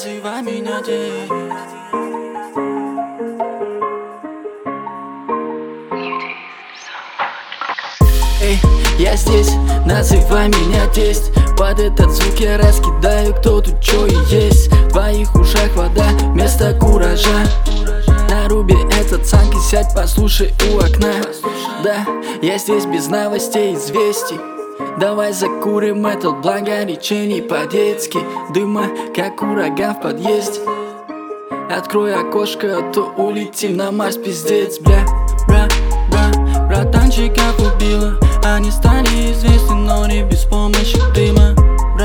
называй меня тесть. Эй, я здесь, называй меня тесть. Под этот звук я раскидаю, кто тут чё и есть. В твоих ушах вода вместо куража. На рубе этот санки, сядь, послушай у окна. Да, я здесь без новостей, известий. Давай закурим этот благо речений по-детски. Дыма, как ураган в подъезде. Открой окошко, а то улетим на Марс, пиздец, бля. Братанчиков убило. Они стали известны, но не без помощи дыма.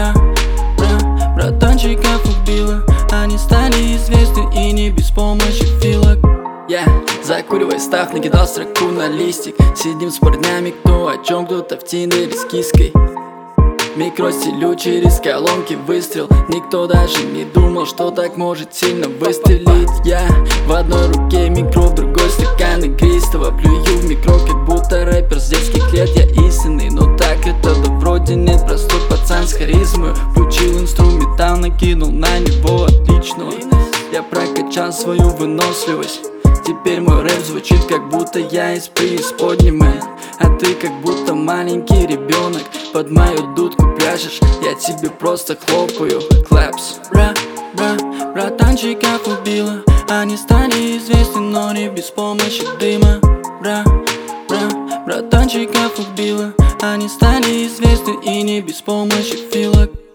Братанчиков убило. Они стали известны и не без помощи филок. Я закуривай став, накидал строку на листик. Сидим с парнями, кто о чем, кто-то в тиндере с киской. Микро стилю через колонки выстрел. Никто даже не думал, что так может сильно выстрелить. Я в одной руке микро, в другой стакан игристого. Плюю в микро, как будто рэпер с детских лет. Я истинный, но так это да вроде нет. Простой пацан с харизмой. Включил инструментал, накинул на него отличного. Я прокачал свою выносливость. Теперь мой рэп звучит, как будто я из преисподней, мэн. А ты как будто маленький ребенок. Под мою дудку пляшешь, я тебе просто хлопаю. Клэпс. Братанчиков убило. Они стали известны, но не без помощи дыма. Братанчиков убило. Они стали известны и не без помощи филок.